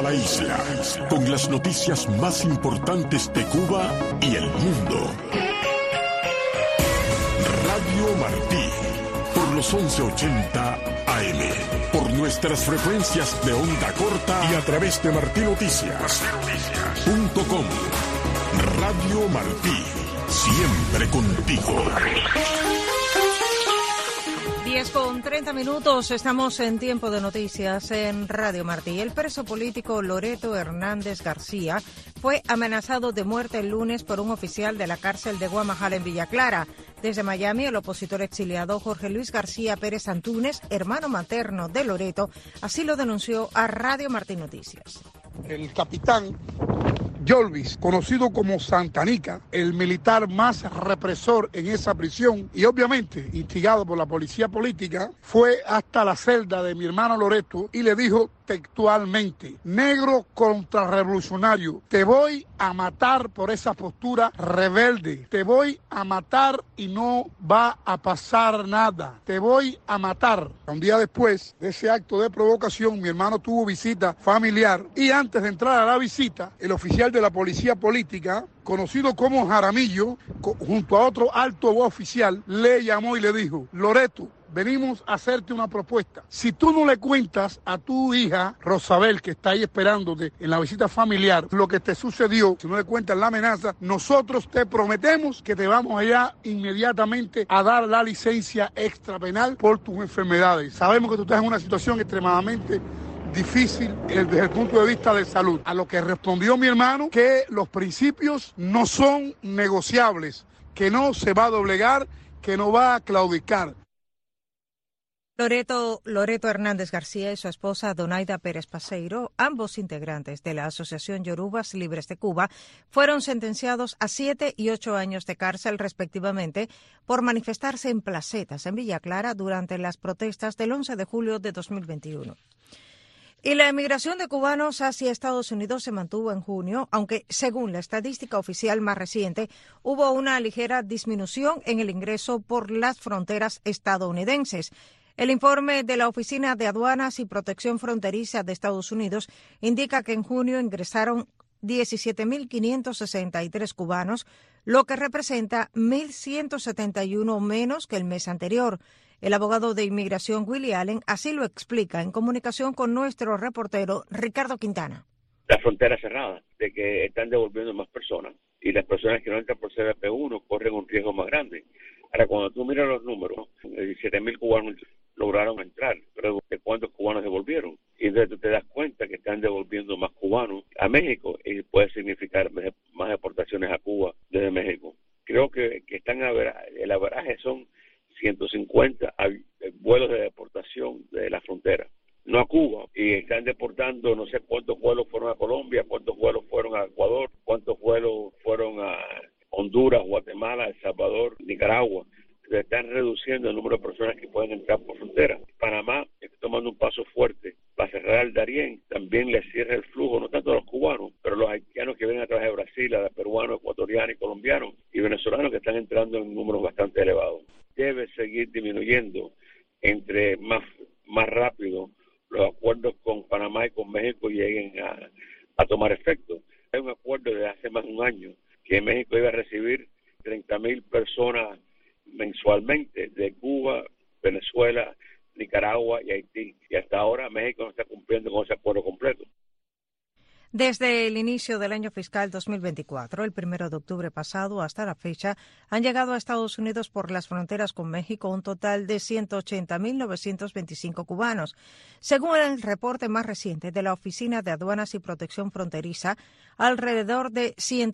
la isla, con las noticias más importantes de Cuba y el mundo. Radio Martí, por los 1180 AM, por nuestras frecuencias de onda corta y a través de martinoticias.com. Radio Martí, siempre contigo. 10:30, estamos en tiempo de noticias en Radio Martí. El preso político Loreto Hernández García fue amenazado de muerte el lunes por un oficial de la cárcel de Guamajala en Villa Clara. Desde Miami, el opositor exiliado Jorge Luis García Pérez Antúnez, hermano materno de Loreto, así lo denunció a Radio Martí Noticias. El capitán Yolvis, conocido como Santanica, el militar más represor en esa prisión y obviamente instigado por la policía política, fue hasta la celda de mi hermano Loreto y le dijo textualmente: negro contrarrevolucionario, te voy a matar por esa postura rebelde, te voy a matar y no va a pasar nada, te voy a matar. Un día después de ese acto de provocación, mi hermano tuvo visita familiar y antes de entrar a la visita, el oficial de la policía política, conocido como Jaramillo, junto a otro alto oficial, le llamó y le dijo: Loreto, venimos a hacerte una propuesta. Si tú no le cuentas a tu hija, Rosabel, que está ahí esperándote en la visita familiar, lo que te sucedió, si no le cuentas la amenaza, nosotros te prometemos que te vamos allá inmediatamente a dar la licencia extrapenal por tus enfermedades. Sabemos que tú estás en una situación extremadamente difícil desde el punto de vista de salud. A lo que respondió mi hermano que los principios no son negociables, que no se va a doblegar, que no va a claudicar. Loreto Hernández García y su esposa Donaida Pérez Paseiro, ambos integrantes de la Asociación Yorubas Libres de Cuba, fueron sentenciados a 7 y 8 años de cárcel respectivamente por manifestarse en placetas en Villa Clara durante las protestas del 11 de julio de 2021. Y la emigración de cubanos hacia Estados Unidos se mantuvo en junio, aunque según la estadística oficial más reciente, hubo una ligera disminución en el ingreso por las fronteras estadounidenses. El informe de la Oficina de Aduanas y Protección Fronteriza de Estados Unidos indica que en junio ingresaron 17.563 cubanos, lo que representa 1.171 menos que el mes anterior. El abogado de inmigración Willie Allen así lo explica en comunicación con nuestro reportero Ricardo Quintana. La frontera cerrada, de que están devolviendo más personas y las personas que no entran por CBP1 corren un riesgo más grande. Ahora, cuando tú miras los números, 17.000 cubanos lograron entrar, pero ¿de cuántos cubanos devolvieron? Y entonces tú te das cuenta que están devolviendo más cubanos a México y puede significar más deportaciones a Cuba desde México. Creo que están el averaje son 150 vuelos de deportación de la frontera, no a Cuba, y están deportando no sé cuántos vuelos fueron a Colombia, cuántos vuelos fueron a Ecuador, cuántos vuelos fueron a Honduras, Guatemala, El Salvador, Nicaragua. Se están reduciendo el número de personas que pueden entrar por frontera. Panamá está tomando un paso fuerte para cerrar el Darién, también le cierra el flujo, no tanto a los cubanos, pero los haitianos que vienen a través de Brasil, a los peruanos, ecuatorianos y colombianos, y venezolanos que están entrando en números bastante elevados. Debe seguir disminuyendo entre más rápido los acuerdos con Panamá y con México lleguen a tomar efecto. Hay un acuerdo de hace más de un año que México iba a recibir 30.000 personas mensualmente de Cuba, Venezuela, Nicaragua y Haití. Y hasta ahora México no está cumpliendo con ese acuerdo completo. Desde el inicio del año fiscal 2024, el 1 de octubre pasado hasta la fecha, han llegado a Estados Unidos por las fronteras con México un total de 180.925 cubanos. Según el reporte más reciente de la Oficina de Aduanas y Protección Fronteriza, alrededor de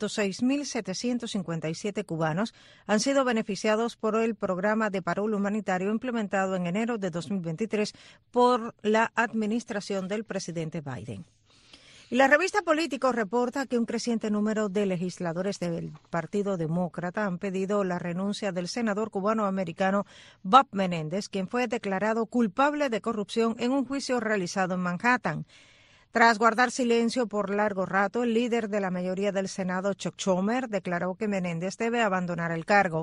106.757 cubanos han sido beneficiados por el programa de parol humanitario implementado en enero de 2023 por la administración del presidente Biden. Y la revista Político reporta que un creciente número de legisladores del Partido Demócrata han pedido la renuncia del senador cubano-americano Bob Menéndez, quien fue declarado culpable de corrupción en un juicio realizado en Manhattan. Tras guardar silencio por largo rato, el líder de la mayoría del Senado, Chuck Schumer, declaró que Menéndez debe abandonar el cargo.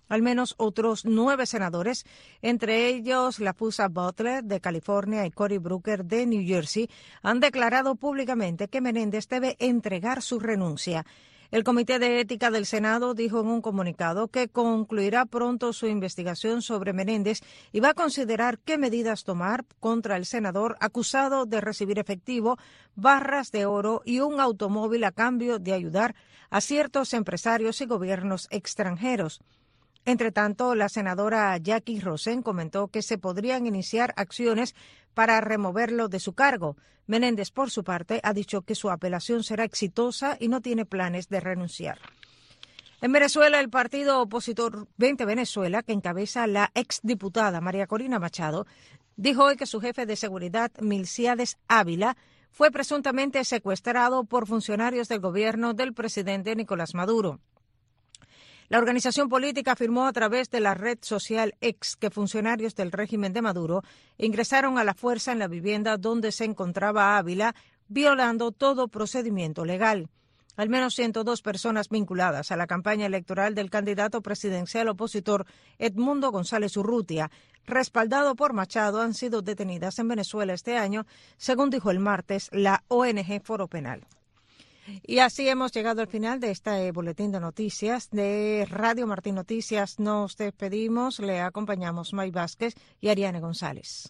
Al menos otros 9 senadores, entre ellos Lapusa Butler de California y Cory Booker de New Jersey, han declarado públicamente que Menéndez debe entregar su renuncia. El Comité de Ética del Senado dijo en un comunicado que concluirá pronto su investigación sobre Menéndez y va a considerar qué medidas tomar contra el senador acusado de recibir efectivo, barras de oro y un automóvil a cambio de ayudar a ciertos empresarios y gobiernos extranjeros. Entre tanto, la senadora Jackie Rosen comentó que se podrían iniciar acciones para removerlo de su cargo. Menéndez, por su parte, ha dicho que su apelación será exitosa y no tiene planes de renunciar. En Venezuela, el partido opositor 20 Venezuela, que encabeza la exdiputada María Corina Machado, dijo hoy que su jefe de seguridad, Milciades Ávila, fue presuntamente secuestrado por funcionarios del gobierno del presidente Nicolás Maduro. La organización política afirmó a través de la red social X que funcionarios del régimen de Maduro ingresaron a la fuerza en la vivienda donde se encontraba Ávila, violando todo procedimiento legal. Al menos 102 personas vinculadas a la campaña electoral del candidato presidencial opositor Edmundo González Urrutia, respaldado por Machado, han sido detenidas en Venezuela este año, según dijo el martes la ONG Foro Penal. Y así hemos llegado al final de este boletín de noticias de Radio Martín Noticias. Nos despedimos, le acompañamos May Vázquez y Ariane González.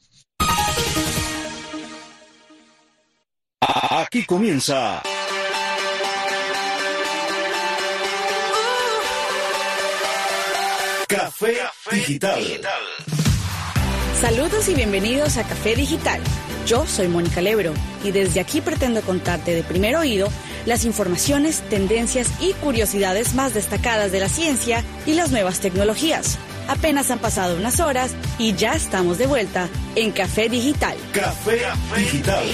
Aquí comienza Café Digital. Saludos y bienvenidos a Café Digital. Yo soy Mónica Lebro y desde aquí pretendo contarte de primer oído las informaciones, tendencias y curiosidades más destacadas de la ciencia y las nuevas tecnologías. Apenas han pasado unas horas y ya estamos de vuelta en Café Digital. Café Digital.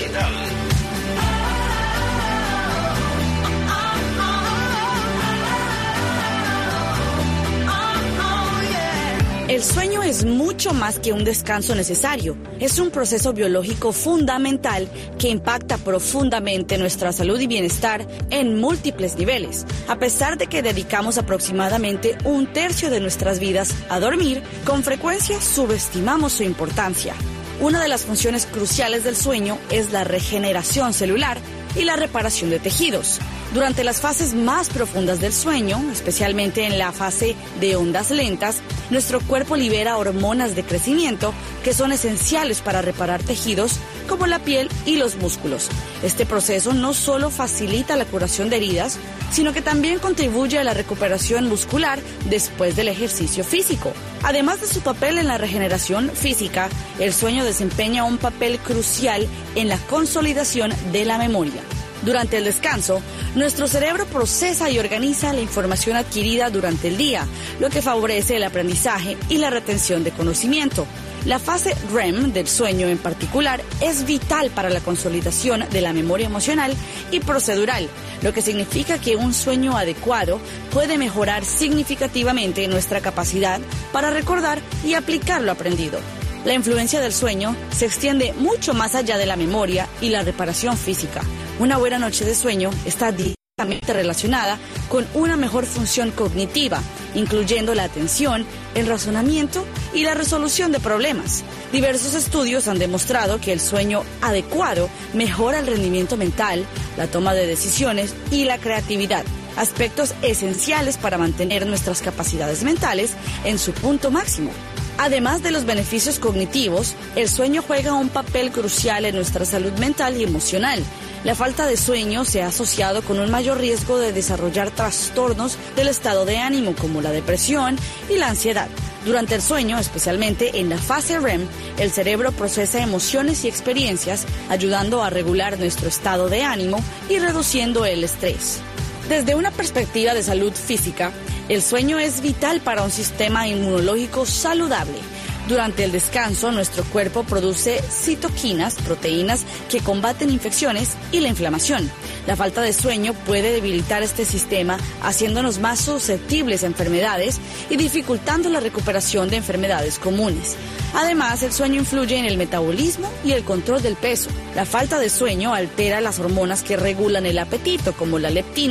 El sueño es mucho más que un descanso necesario. Es un proceso biológico fundamental que impacta profundamente nuestra salud y bienestar en múltiples niveles. A pesar de que dedicamos aproximadamente 1/3 de nuestras vidas a dormir, con frecuencia subestimamos su importancia. Una de las funciones cruciales del sueño es la regeneración celular y la reparación de tejidos. Durante las fases más profundas del sueño, especialmente en la fase de ondas lentas, nuestro cuerpo libera hormonas de crecimiento que son esenciales para reparar tejidos como la piel y los músculos. Este proceso no solo facilita la curación de heridas, sino que también contribuye a la recuperación muscular después del ejercicio físico. Además de su papel en la regeneración física, el sueño desempeña un papel crucial en la consolidación de la memoria. Durante el descanso, nuestro cerebro procesa y organiza la información adquirida durante el día, lo que favorece el aprendizaje y la retención de conocimiento. La fase REM del sueño en particular es vital para la consolidación de la memoria emocional y procedural, lo que significa que un sueño adecuado puede mejorar significativamente nuestra capacidad para recordar y aplicar lo aprendido. La influencia del sueño se extiende mucho más allá de la memoria y la reparación física. Una buena noche de sueño está directamente relacionada con una mejor función cognitiva, incluyendo la atención, el razonamiento y la resolución de problemas. Diversos estudios han demostrado que el sueño adecuado mejora el rendimiento mental, la toma de decisiones y la creatividad, aspectos esenciales para mantener nuestras capacidades mentales en su punto máximo. Además de los beneficios cognitivos, el sueño juega un papel crucial en nuestra salud mental y emocional. La falta de sueño se ha asociado con un mayor riesgo de desarrollar trastornos del estado de ánimo como la depresión y la ansiedad. Durante el sueño, especialmente en la fase REM, el cerebro procesa emociones y experiencias, ayudando a regular nuestro estado de ánimo y reduciendo el estrés. Desde una perspectiva de salud física, el sueño es vital para un sistema inmunológico saludable. Durante el descanso, nuestro cuerpo produce citoquinas, proteínas que combaten infecciones y la inflamación. La falta de sueño puede debilitar este sistema, haciéndonos más susceptibles a enfermedades y dificultando la recuperación de enfermedades comunes. Además, el sueño influye en el metabolismo y el control del peso. La falta de sueño altera las hormonas que regulan el apetito, como la leptina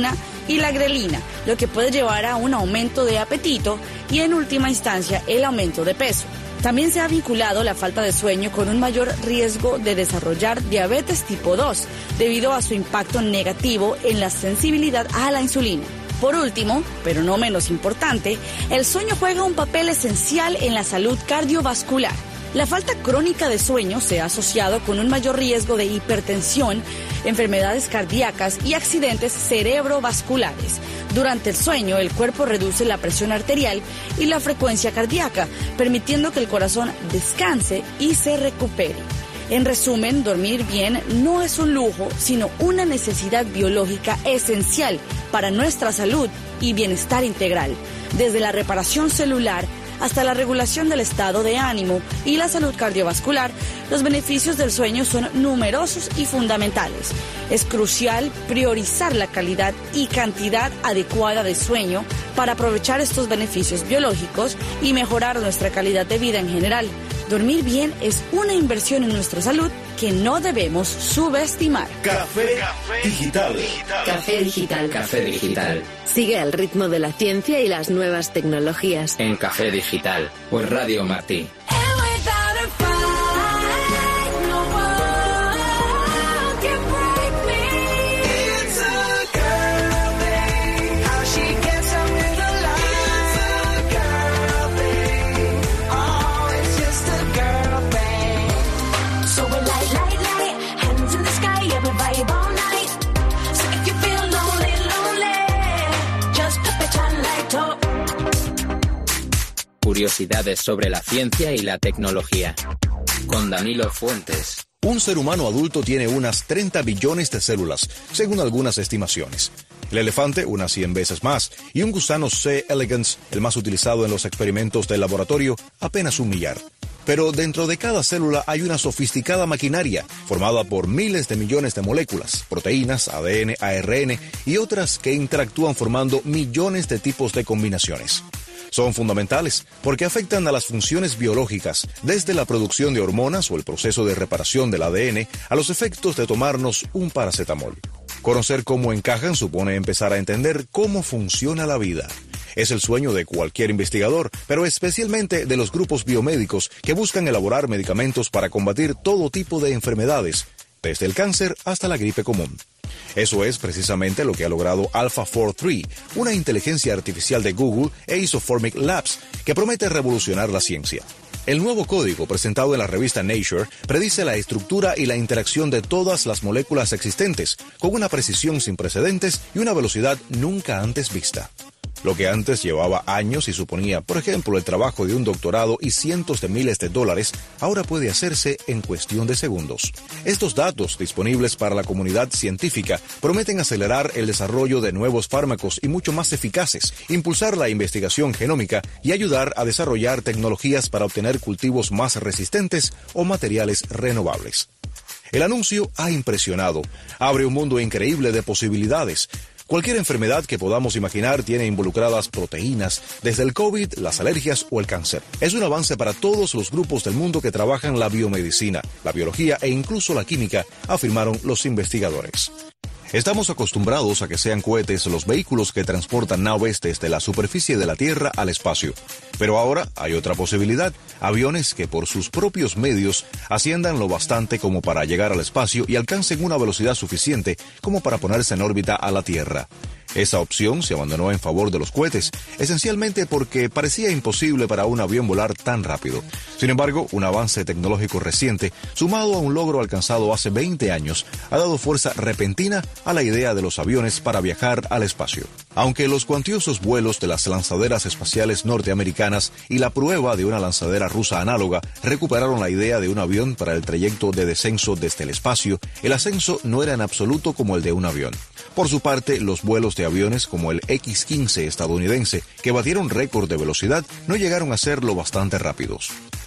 y la grelina, lo que puede llevar a un aumento de apetito y en última instancia el aumento de peso. También se ha vinculado la falta de sueño con un mayor riesgo de desarrollar diabetes tipo 2, debido a su impacto negativo en la sensibilidad a la insulina. Por último, pero no menos importante, el sueño juega un papel esencial en la salud cardiovascular. La falta crónica de sueño se ha asociado con un mayor riesgo de hipertensión, enfermedades cardíacas y accidentes cerebrovasculares. Durante el sueño, el cuerpo reduce la presión arterial y la frecuencia cardíaca, permitiendo que el corazón descanse y se recupere. En resumen, dormir bien no es un lujo, sino una necesidad biológica esencial para nuestra salud y bienestar integral, desde la reparación celular hasta la regulación del estado de ánimo y la salud cardiovascular. Los beneficios del sueño son numerosos y fundamentales. Es crucial priorizar la calidad y cantidad adecuada de sueño para aprovechar estos beneficios biológicos y mejorar nuestra calidad de vida en general. Dormir bien es una inversión en nuestra salud que no debemos subestimar. Café Digital. Café Digital. Café Digital. Sigue el ritmo de la ciencia y las nuevas tecnologías. En Café Digital, por Radio Martí. Curiosidades sobre la ciencia y la tecnología. Con Danilo Fuentes. Un ser humano adulto tiene unas 30 billones de células, según algunas estimaciones. El elefante, unas 100 veces más, y un gusano C. elegans, el más utilizado en los experimentos del laboratorio, apenas 1 millar. Pero dentro de cada célula hay una sofisticada maquinaria formada por miles de millones de moléculas, proteínas, ADN, ARN y otras que interactúan formando millones de tipos de combinaciones. Son fundamentales porque afectan a las funciones biológicas, desde la producción de hormonas o el proceso de reparación del ADN a los efectos de tomarnos un paracetamol. Conocer cómo encajan supone empezar a entender cómo funciona la vida. Es el sueño de cualquier investigador, pero especialmente de los grupos biomédicos que buscan elaborar medicamentos para combatir todo tipo de enfermedades, desde el cáncer hasta la gripe común. Eso es precisamente lo que ha logrado AlphaFold 3, una inteligencia artificial de Google e Isoformic Labs, que promete revolucionar la ciencia. El nuevo código presentado en la revista Nature predice la estructura y la interacción de todas las moléculas existentes, con una precisión sin precedentes y una velocidad nunca antes vista. Lo que antes llevaba años y suponía, por ejemplo, el trabajo de un doctorado y cientos de miles de dólares, ahora puede hacerse en cuestión de segundos. Estos datos, disponibles para la comunidad científica, prometen acelerar el desarrollo de nuevos fármacos y mucho más eficaces, impulsar la investigación genómica y ayudar a desarrollar tecnologías para obtener cultivos más resistentes o materiales renovables. El anuncio ha impresionado. Abre un mundo increíble de posibilidades. Cualquier enfermedad que podamos imaginar tiene involucradas proteínas, desde el COVID, las alergias o el cáncer. Es un avance para todos los grupos del mundo que trabajan la biomedicina, la biología e incluso la química, afirmaron los investigadores. Estamos acostumbrados a que sean cohetes los vehículos que transportan naves desde la superficie de la Tierra al espacio. Pero ahora hay otra posibilidad, aviones que por sus propios medios asciendan lo bastante como para llegar al espacio y alcancen una velocidad suficiente como para ponerse en órbita a la Tierra. Esa opción se abandonó en favor de los cohetes, esencialmente porque parecía imposible para un avión volar tan rápido. Sin embargo, un avance tecnológico reciente, sumado a un logro alcanzado hace 20 años, ha dado fuerza repentina a la idea de los aviones para viajar al espacio. Aunque los cuantiosos vuelos de las lanzaderas espaciales norteamericanas y la prueba de una lanzadera rusa análoga recuperaron la idea de un avión para el trayecto de descenso desde el espacio, el ascenso no era en absoluto como el de un avión. Por su parte, los vuelos de aviones como el X-15 estadounidense, que batieron récord de velocidad, no llegaron a ser lo bastante rápidos.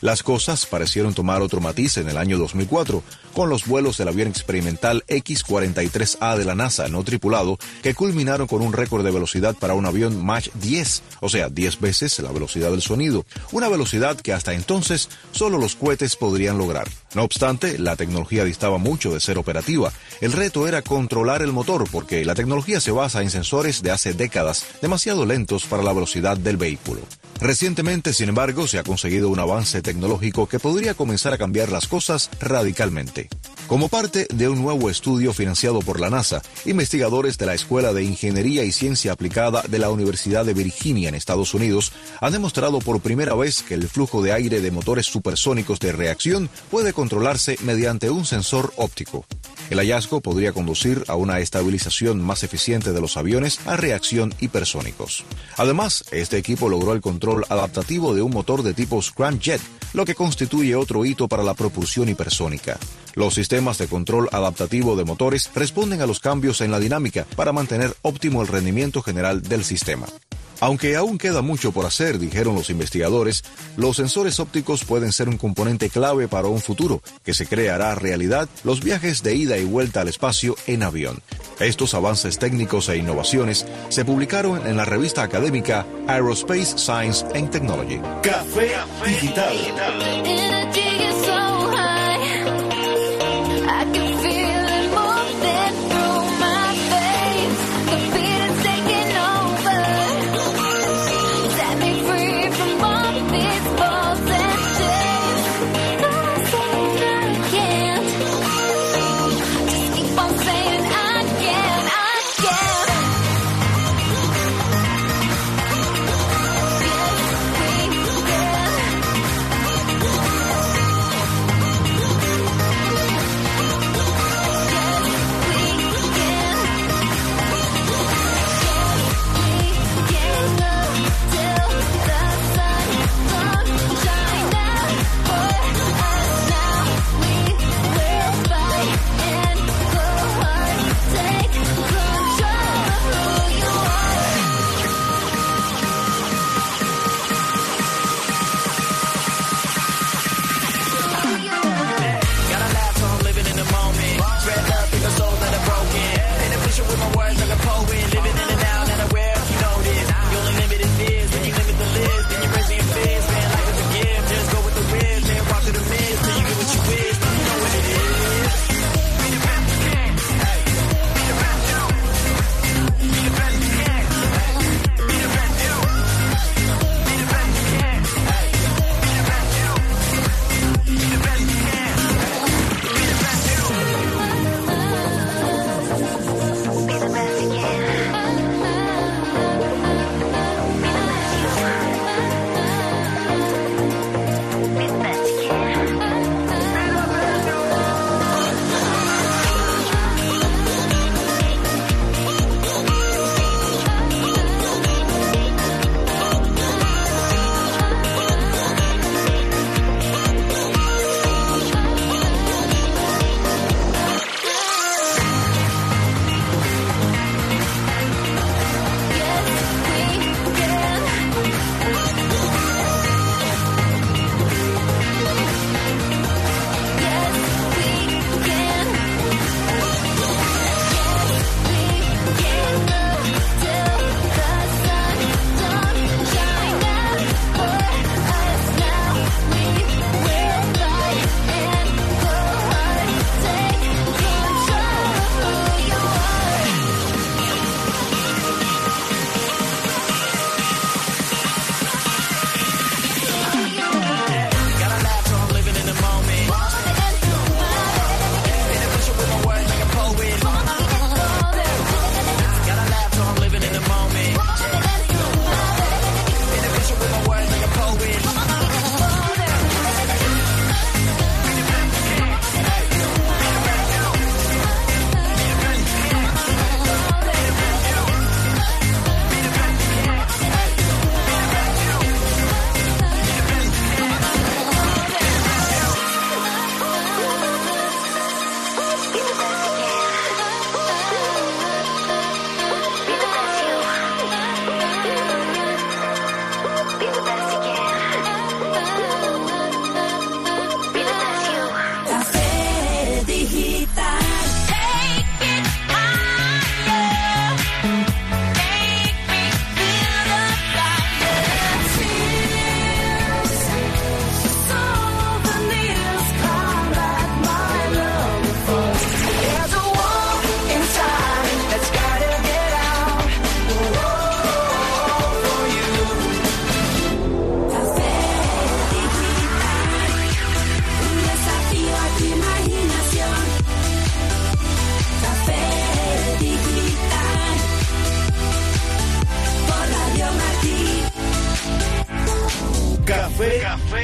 Las cosas parecieron tomar otro matiz en el año 2004, con los vuelos del avión experimental X-43A de la NASA no tripulado, que culminaron con un récord de velocidad para un avión Mach 10, o sea, 10 veces la velocidad del sonido, una velocidad que hasta entonces solo los cohetes podrían lograr. No obstante, la tecnología distaba mucho de ser operativa. El reto era controlar el motor, porque la tecnología se basa en sensores de hace décadas, demasiado lentos para la velocidad del vehículo. Recientemente, sin embargo, se ha conseguido un avance tecnológico que podría comenzar a cambiar las cosas radicalmente. Como parte de un nuevo estudio financiado por la NASA, investigadores de la Escuela de Ingeniería y Ciencia Aplicada de la Universidad de Virginia en Estados Unidos han demostrado por primera vez que el flujo de aire de motores supersónicos de reacción puede controlarse mediante un sensor óptico. El hallazgo podría conducir a una estabilización más eficiente de los aviones a reacción hipersónicos. Además, este equipo logró el control adaptativo de un motor de tipo scramjet, lo que constituye otro hito para la propulsión hipersónica. Los sistemas de control adaptativo de motores responden a los cambios en la dinámica para mantener óptimo el rendimiento general del sistema. Aunque aún queda mucho por hacer, dijeron los investigadores, los sensores ópticos pueden ser un componente clave para un futuro que se creará realidad los viajes de ida y vuelta al espacio en avión. Estos avances técnicos e innovaciones se publicaron en la revista académica Aerospace Science and Technology. Café Digital.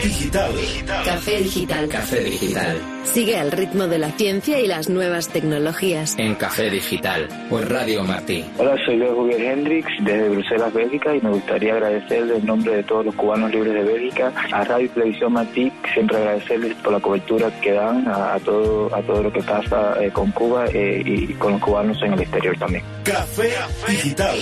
Digital. Café Digital. Café Digital. Sigue al ritmo de la ciencia y las nuevas tecnologías. En Café Digital o en Radio Martí. Hola, soy Luis Javier Hendrix desde Bruselas, Bélgica, y me gustaría agradecerle en nombre de todos los cubanos libres de Bélgica a Radio y Televisión Martí, siempre agradecerles por la cobertura que dan a todo lo que pasa con Cuba y con los cubanos en el exterior también. Café Digital.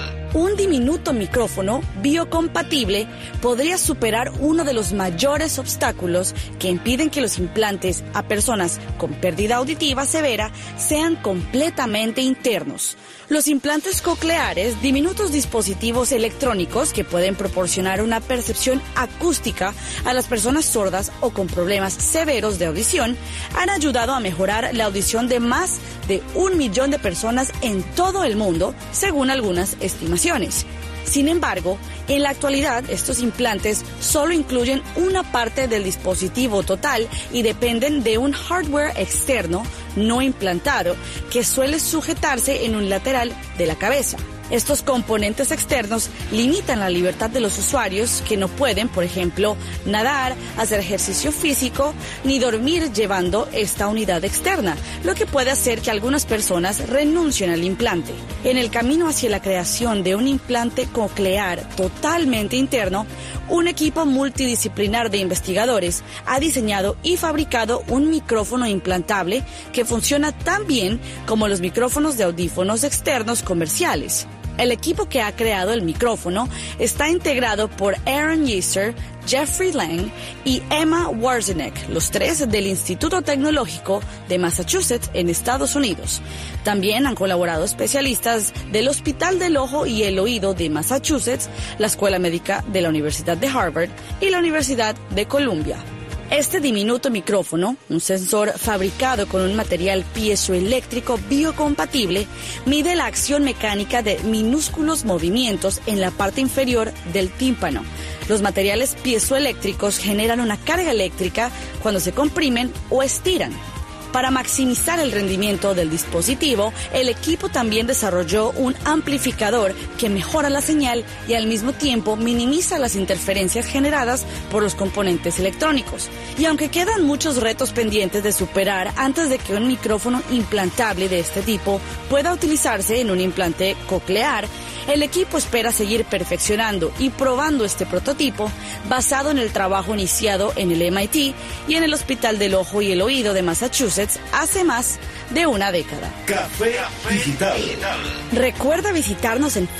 Un diminuto micrófono biocompatible podría superar uno de los mayores obstáculos que impiden que los implantes a personas con pérdida auditiva severa sean completamente internos. Los implantes cocleares, diminutos dispositivos electrónicos que pueden proporcionar una percepción acústica a las personas sordas o con problemas severos de audición, han ayudado a mejorar la audición de más de 1 millón de personas en todo el mundo, según algunas estimaciones. Sin embargo, en la actualidad, estos implantes solo incluyen una parte del dispositivo total y dependen de un hardware externo no implantado que suele sujetarse en un lateral de la cabeza. Estos componentes externos limitan la libertad de los usuarios que no pueden, por ejemplo, nadar, hacer ejercicio físico ni dormir llevando esta unidad externa, lo que puede hacer que algunas personas renuncien al implante. En el camino hacia la creación de un implante coclear totalmente interno, un equipo multidisciplinar de investigadores ha diseñado y fabricado un micrófono implantable que funciona tan bien como los micrófonos de audífonos externos comerciales. El equipo que ha creado el micrófono está integrado por Aaron Yeaser, Jeffrey Lang y Emma Warzenek, los tres del Instituto Tecnológico de Massachusetts en Estados Unidos. También han colaborado especialistas del Hospital del Ojo y el Oído de Massachusetts, la Escuela Médica de la Universidad de Harvard y la Universidad de Columbia. Este diminuto micrófono, un sensor fabricado con un material piezoeléctrico biocompatible, mide la acción mecánica de minúsculos movimientos en la parte inferior del tímpano. Los materiales piezoeléctricos generan una carga eléctrica cuando se comprimen o estiran. Para maximizar el rendimiento del dispositivo, el equipo también desarrolló un amplificador que mejora la señal y al mismo tiempo minimiza las interferencias generadas por los componentes electrónicos. Y aunque quedan muchos retos pendientes de superar antes de que un micrófono implantable de este tipo pueda utilizarse en un implante coclear, el equipo espera seguir perfeccionando y probando este prototipo basado en el trabajo iniciado en el MIT y en el Hospital del Ojo y el Oído de Massachusetts hace más de una década. Café Digital. Recuerda visitarnos en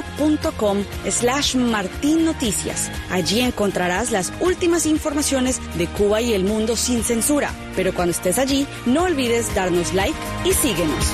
facebook.com/martinnoticias. Allí encontrarás las últimas informaciones de Cuba y el mundo sin censura. Pero cuando estés allí, no olvides darnos like y síguenos.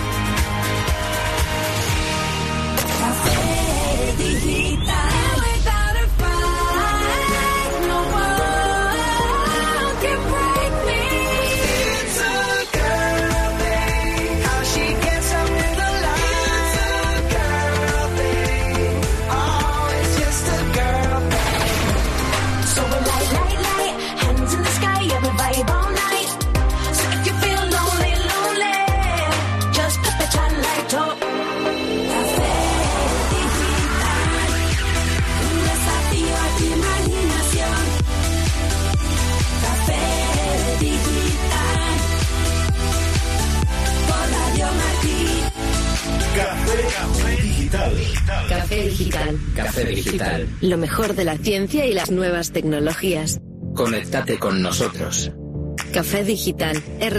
Café Digital. Café Digital. Lo mejor de la ciencia y las nuevas tecnologías. Conéctate con nosotros. Café Digital.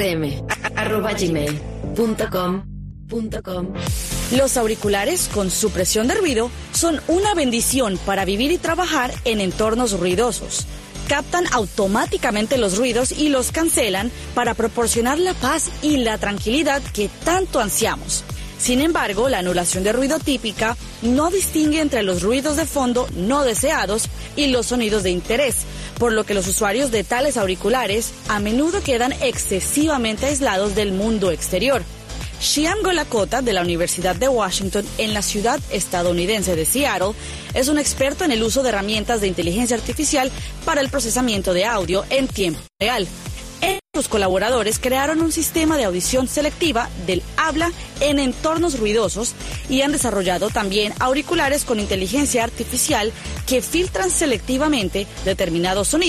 rm@gmail.com. Los auriculares con supresión de ruido son una bendición para vivir y trabajar en entornos ruidosos. Captan automáticamente los ruidos y los cancelan para proporcionar la paz y la tranquilidad que tanto ansiamos. Sin embargo, la anulación de ruido típica no distingue entre los ruidos de fondo no deseados y los sonidos de interés, por lo que los usuarios de tales auriculares a menudo quedan excesivamente aislados del mundo exterior. Shyam Golakota, de la Universidad de Washington en la ciudad estadounidense de Seattle, es un experto en el uso de herramientas de inteligencia artificial para el procesamiento de audio en tiempo real. Sus colaboradores crearon un sistema de audición selectiva del habla en entornos ruidosos y han desarrollado también auriculares con inteligencia artificial que filtran selectivamente determinados sonidos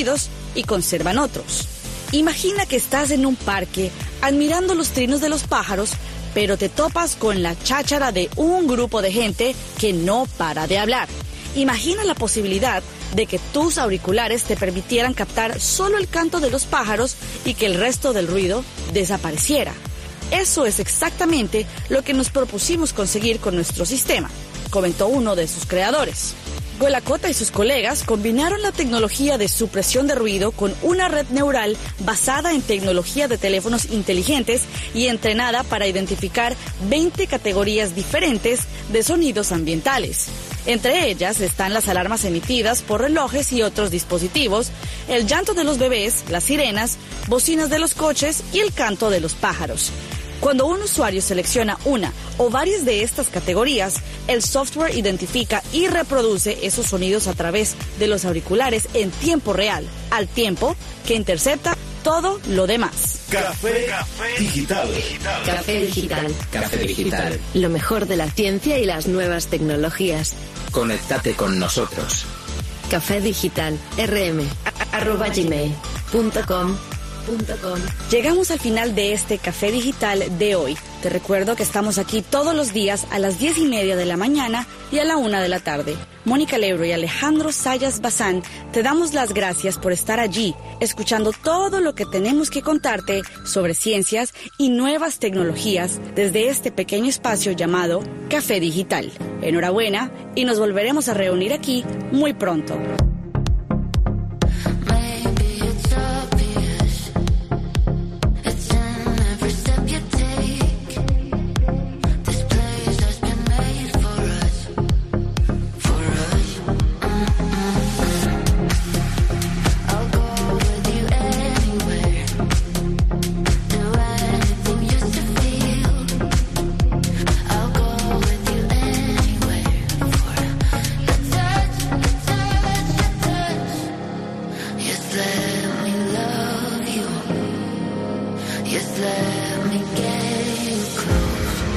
y conservan otros. Imagina que estás en un parque admirando los trinos de los pájaros, pero te topas con la cháchara de un grupo de gente que no para de hablar. Imagina la posibilidad de que tus auriculares te permitieran captar solo el canto de los pájaros y que el resto del ruido desapareciera. Eso es exactamente lo que nos propusimos conseguir con nuestro sistema, comentó uno de sus creadores. Guelacota y sus colegas combinaron la tecnología de supresión de ruido con una red neural basada en tecnología de teléfonos inteligentes y entrenada para identificar 20 categorías diferentes de sonidos ambientales. Entre ellas están las alarmas emitidas por relojes y otros dispositivos, el llanto de los bebés, las sirenas, bocinas de los coches y el canto de los pájaros. Cuando un usuario selecciona una o varias de estas categorías, el software identifica y reproduce esos sonidos a través de los auriculares en tiempo real, al tiempo que intercepta todo lo demás. Café Digital. Café Digital. Café Digital. Lo mejor de la ciencia y las nuevas tecnologías. Conéctate con nosotros. Café Digital. rm@gmail.com. Llegamos al final de este Café Digital de hoy. Te recuerdo que estamos aquí todos los días a las 10:30 de la mañana y a la 1 de la tarde. Mónica Lebro y Alejandro Sayas Bazán te damos las gracias por estar allí, escuchando todo lo que tenemos que contarte sobre ciencias y nuevas tecnologías desde este pequeño espacio llamado Café Digital. Enhorabuena y nos volveremos a reunir aquí muy pronto. Just let me get you close.